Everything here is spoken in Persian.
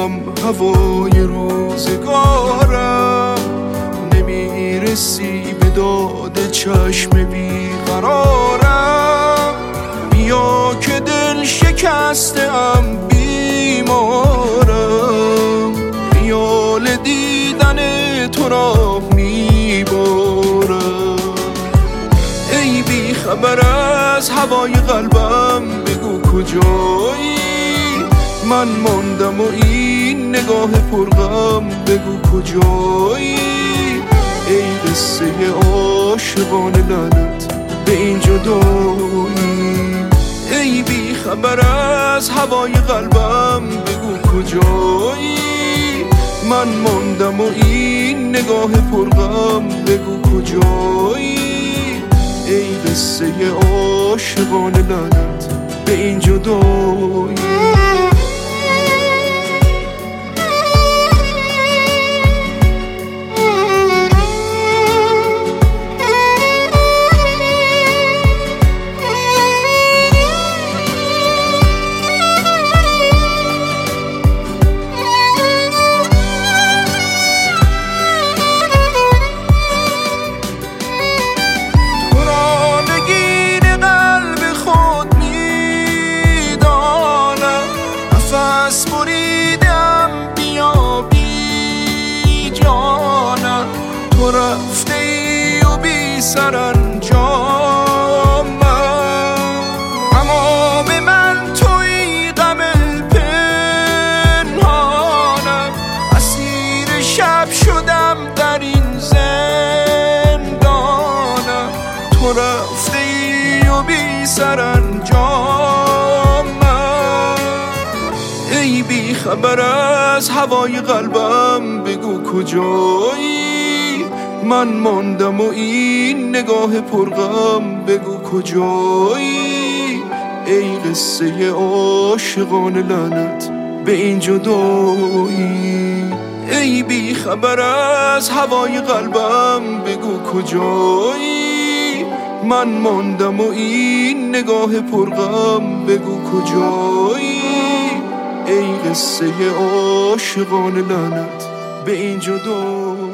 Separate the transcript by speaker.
Speaker 1: هم هوای روزگارم، نمیرسی به داد چشم بیقرارم. بیا که دل شکسته‌ام، بیمارم، خیال دیدن تو را میبارم. ای بی خبر از هوای قلبم، بگو کجایی؟ من ماندم و این نگاه پرغم، بگو کجایی؟ ای قصه عاشقان لعنت به این جدایی. ای بی خبر از هوای قلبم، بگو کجایی؟ من ماندم و این نگاه پرغم، بگو کجایی؟ ای قصه عاشقان لعنت به این جدایی. تو رفته ای و بی سرانجامم، اما به من توی غم پنهانم. اسیر شب شدم در این زندانم. تو رفته ای و بی سرانجامم. ای بی خبر از هوای قلبم، بگو کجایی؟ من ماندم و این نگاه پرغم، بگو کجایی؟ ای قصه عاشقان لعنت به این جدایی. ای بی خبر از هوای قلبم، بگو کجایی؟ من ماندم و این نگاه پرغم، بگو کجایی؟ ای قصه عاشقان لعنت به این جدایی.